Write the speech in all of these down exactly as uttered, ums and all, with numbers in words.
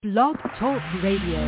Blog Talk Radio.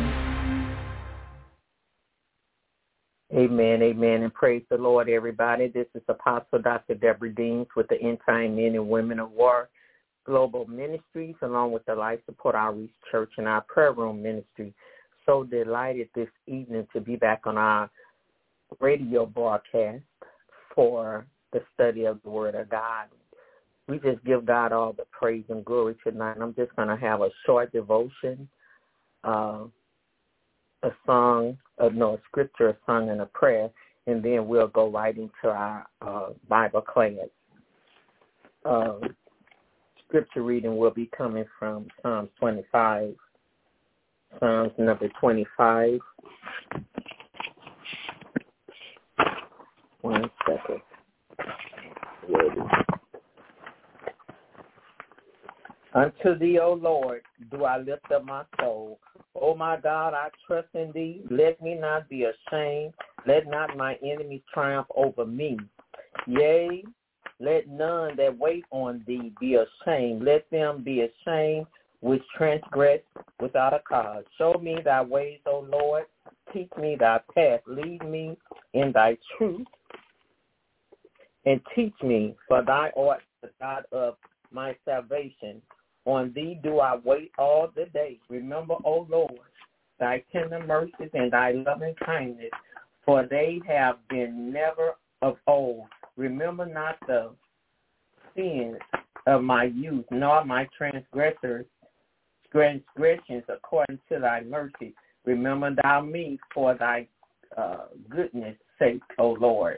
Amen, amen, and praise the Lord, everybody. This is Apostle Doctor Deborah Deans with the End Time Men and Women of War Global Ministries, along with the Life Support Outreach Church and our Prayer Room Ministry. So delighted this evening to be back on our radio broadcast for the study of the Word of God. We just give God all the praise and glory tonight. I'm just going to have a short devotion, uh, a song, uh, no, a scripture, a song, and a prayer, and then we'll go right into our uh, Bible class. Uh, scripture reading will be coming from Psalms twenty-five, Psalms number twenty-five. One second. Ready. Unto thee, O Lord, do I lift up my soul. O my God, I trust in thee. Let me not be ashamed. Let not my enemies triumph over me. Yea, let none that wait on thee be ashamed. Let them be ashamed which transgress without a cause. Show me thy ways, O Lord. Teach me thy path. Lead me in thy truth. And teach me, for thou art the God of my salvation. On thee do I wait all the day. Remember, O Lord, thy tender mercies and thy loving kindness, for they have been never of old. Remember not the sins of my youth, nor my transgressors, transgressions according to thy mercy. Remember thou me for thy uh, goodness' sake, O Lord.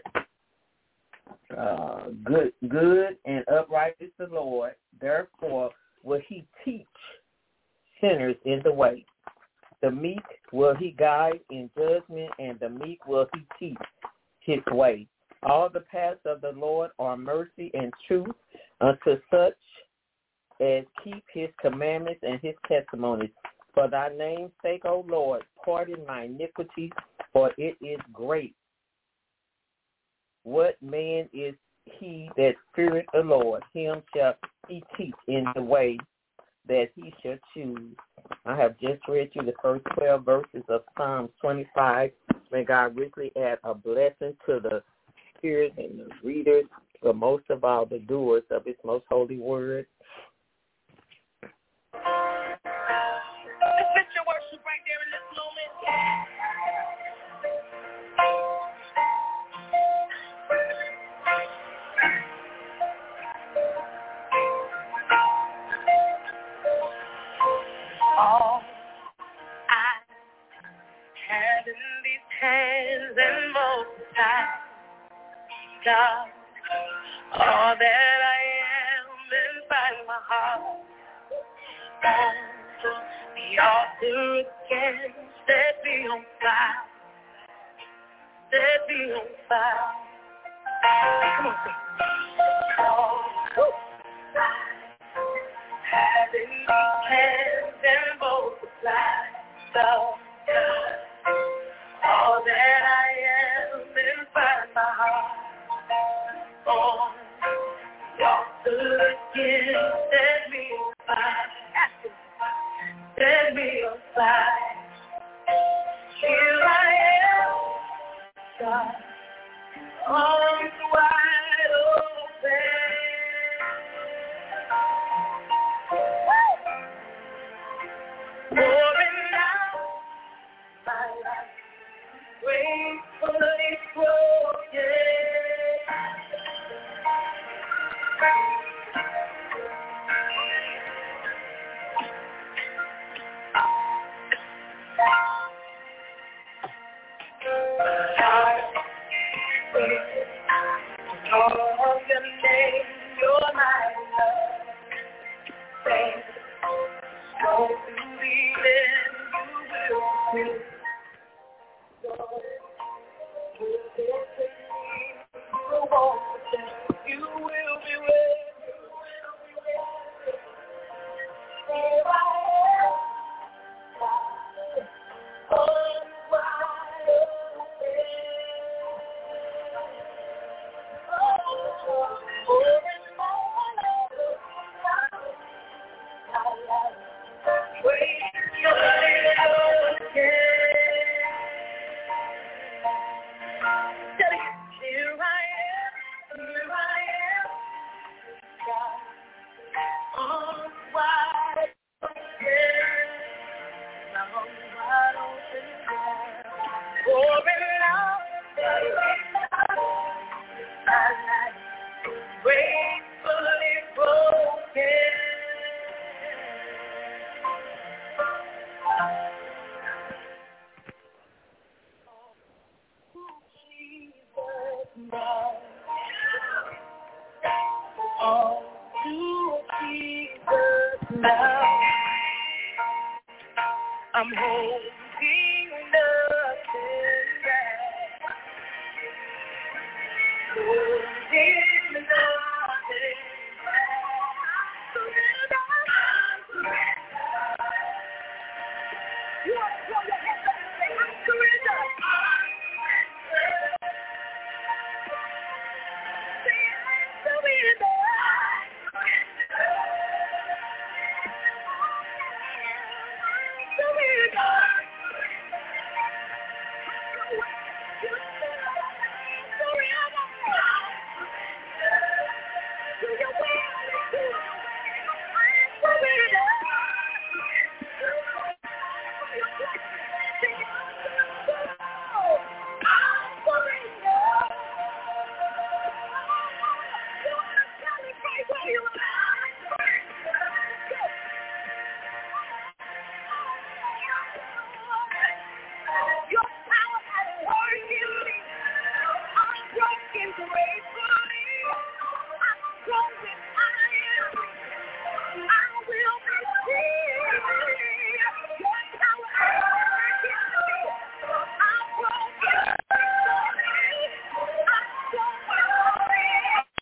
Uh, good, good and upright is the Lord. Therefore will he teach sinners in the way. The meek will he guide in judgment, and the meek will he teach his way. All the paths of the Lord are mercy and truth unto such as keep his commandments and his testimonies. For thy name's sake, O Lord, pardon my iniquities, for it is great. What man is he that feareth the Lord? Him shall he teach in the way that he shall choose. I have just read you the first twelve verses of Psalms twenty-five. May God richly add a blessing to the hearers and the readers, but most of all the doers of his most holy word. Let's lift your worship right there in this moment. All I have in these hands and multiply, God, all that I am inside my heart, on the altar again, set me on fire, set me on fire. Come on, sing. All having these hands and multiply, so God, all that I am inside my heart, on the altar again, set me on fire, set me on fire. Here I am, God, arms wide open. Pouring out my life, gratefully broken. Call your name, you're my love. Thank you. Go to the end, you will see. You will be with. Here I am, arms wide open. Oh, For in love, my life gratefully broken. All to Jesus now. I'm holding nothing back. Holding nothing back. Surrender. You are